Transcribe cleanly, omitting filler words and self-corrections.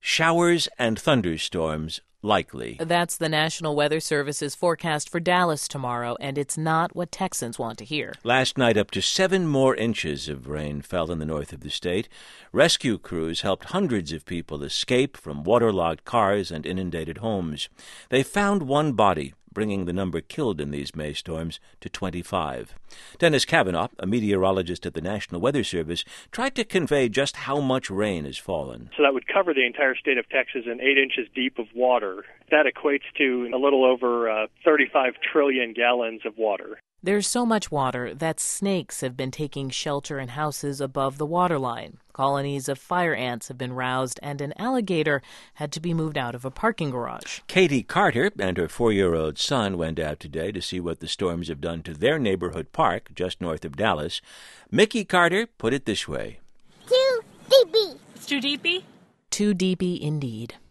showers and thunderstorms likely. That's the National Weather Service's forecast for Dallas tomorrow, and it's not what Texans want to hear. Last night, up to 7 more inches of rain fell in the north of the state. Rescue crews helped hundreds of people escape from waterlogged cars and inundated homes. They found one body, bringing the number killed in these May storms to 25. Dennis Kavanaugh, a meteorologist at the National Weather Service, tried to convey just how much rain has fallen. So that would cover the entire state of Texas in 8 inches deep of water. That equates to a little over 35 trillion gallons of water. There's so much water that snakes have been taking shelter in houses above the waterline. Colonies of fire ants have been roused, and an alligator had to be moved out of a parking garage. Katie Carter and her 4-year-old son went out today to see what the storms have done to their neighborhood park just north of Dallas. Mickey Carter put it this way. Too deepy. It's too deepy? Too deepy indeed.